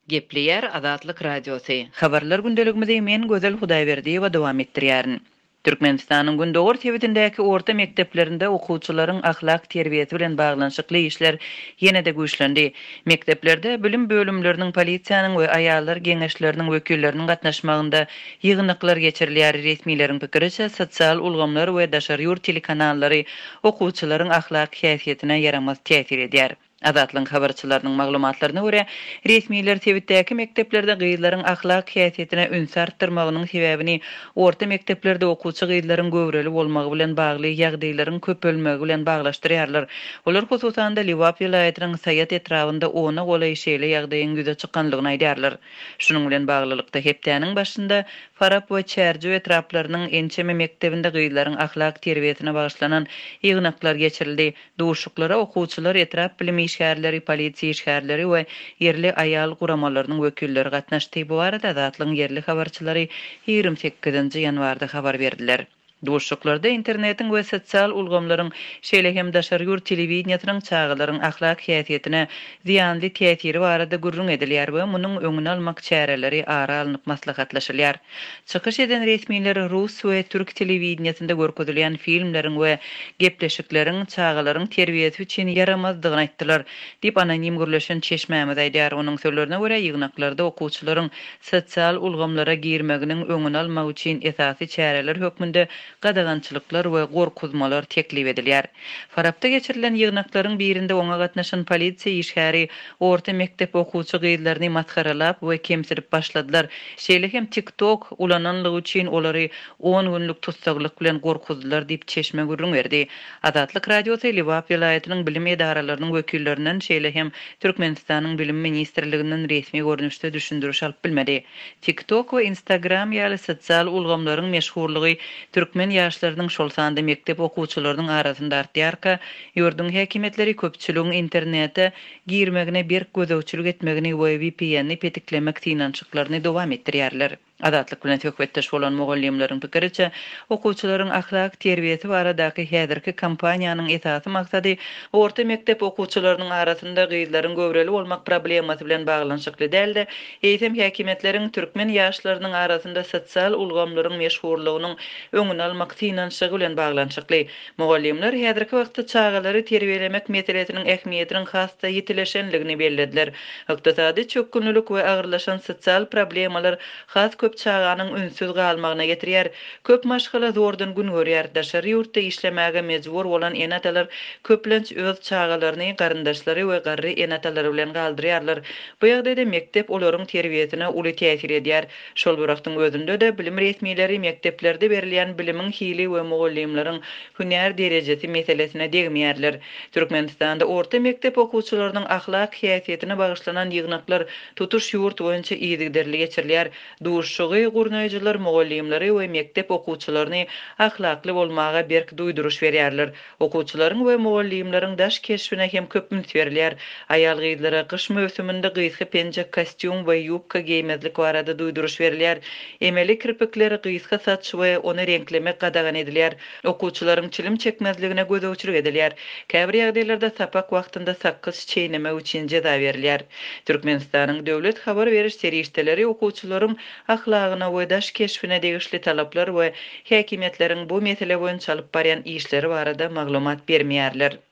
Gepleyer Azatlyk Radiosu. Habarlar gündeligimizde men Gözel Hudaýberdi we dowam etdirýärin. Türkmenistanyň Gündogor tebitindäki orta mekdeplerinde okuwçylaryň ahlak terbiýeti bilen baglanyşykly işler ýene-de güýçlendi. Mekdeplerde bilim bölümleriniň polisiýanyň we aýallar geňeşleriniň wekilleriniň gatnaşmagynda ýygnyklar geçirilýär. Resmiýetiň pikiriçe, sosial ulgamlar we daşary ýurt telekanallary okuwçylaryň ahlak häsiýetine ýaramaz täsir edýär. Azatlyň habarçylarynyň maglumatlaryna görä, resmiýetler tebitdäki mekdeplerde gyzlaryň ahlak häsiýetine üns artdyrmagynyň sebäbini orta mekdeplerde okuwçy gyzlaryň göwreli bolmagy bilen bagly ýagdaýlaryň köpelmegi bilen baglaşdyrýarlar. Olar hususan da Liwap vilayatynyň Saýat etrafynda ona golay şeýle ýagdaýyň güze çykkanlygyny aýdýarlar. Şunuň bilen baglylykda hepdäniň başynda Farap we Çärjü etraplarynyň ençeme mektebinde gyzlaryň ahlak terbiýetine bagyşlanan ýygnaklar geçirildi. Duşuklara okuwçylar, etrap bilimi işgärleri, polisiýa işgärleri we yerli aýal guramalarynyň wekilleri gatnaşdy. Bu arada Azatlyň yerli habarçylary 28-nji ýanwarda habar berdiler. Duşuklarda internetiň we sosial ulgamlaryň şeýle hem daşary ýurt telewizionynyň çağılaryň ahlak häsiýetine ziýanly täsiri barada gurrun edilýär we munyň öňüni almak çäreleri ara alynıp maslahatlaşylýar. Çykyş eden resmiýetler rus we türk telewizionyny görkezilýän filmleriň we gepleşikleriň çağılaryň terbiýeti üçin ýaramazdygyny aýtdylar, diýip anonim gürleşen Çeşmämiz aýdýar. Onuň sözlerine görä ýygnaklarda okuwçylaryň sosial ulgamlara girmeginiň öňüni almak üçin esasy çäreler hökmünde gadagançylyklar we gorkuzmalar teklip edilýär. Farapda geçirilen ýygnaklaryň birinde oňa gatnaşan polisiýa işgäri orta mektep okuwçy gyzlaryny maskaralap we kemsirip başladylar. Şeýle hem TikTok ulananlygy üçin olary 10 günlük tutsaglyk bilen gorkuzdylar diýip Çeşme gurrun berdi. Azatlyk Radiosu Liwap vilayatynyň bilim edaralarynyň wekillerinden şeýle hem Türkmenistanyň bilim ministrliginden resmi görnüşde düşündürüş alyp bilmedi. TikTok we Instagram ýaly sosial ulgamlaryň meşhurlygy Türkmen ýaşlarynyň şol sanda mektep okuwçylarynyň arasynda artýarka, ýurdun häkimetleri köpçüligiň internete girmegine bir gözewçilik etmegini we VPN-ni petiklemek synançyklaryny dowam etdirýärler. Azatlyk bilen töhbetdeş bolan mugallimleriň pikiriçe, okuwçylaryň ahlak terbiýeti baradaky häzirki kampaniýanyň esasy maksady orta mektep okuwçylarynyň arasynda gyzlaryň göwreli bolmak problemasy bilen baglanyşykly däldi. Eýsem häkimetleriň türkmen ýaşlarynyň arasynda sosial ulgamlaryň meşhurlygynyň öňüni almak synanşygy bilen baglanyşykly. Mugallimler häzirki wagtda çağalary terbiýelemek meselesiniň ähmiýetiniň hasta ýitileşenligini bellädiler. Ykdysady çökünlük we agyrlaşan sosial problemalar has köp çağanyň ünsüz galmagyna getirýär. Köp maşgala zordan gün görýär. Daşary ýurtda işlemäge mejbur bolan enatalar köplenç öz çağalaryny garyndaşlary we garry enatalary bilen galdyrýarlar. Bu ýagdaýda mektep olaryň terbiýetine uly täsir edýär. Şol wagtyň özünde de bilim resmiýetleri mekteplerde berilýän bilimiň hili we mugallimleriň hünär derejesi meselesine degmeýärler. Türkmenistanda orta mektep okuwçylarynyň ahlak häsiýetine bagyşlanan ýygnaklar tutuş ýurt boýunça ýygyderli geçirilýär. Şugy gurnaýjylar mugallimleri we mektep okuwçylaryny ahlakly bolmaga berk duýduruş berýärler. Okuwçylaryň we mugallimleriň daş keşfine hem köp üns berilýär. Aýal gyzlara kış mövsüminde gysga penjek kostyum we ýupka giýmezlik barada duýduruş berilýär. Emeli kirpikleri gysga saç we ony renklemek gadagan edilýär. Okuwçylaryň çilim çekmezligine gözewçilik edilýär. Käbir ýagdaýlarda sapak wagtynda sakkys çeýneme üçin jeda berilýär. Türkmenistanyň döwlet habar beriş serişdeleri okuwçylaryň ahlagyna we daş keşfine degişli talaplar we häkimetleriň bu mesele boýunça alyp barýan işleri barada maglumat bermeýärler.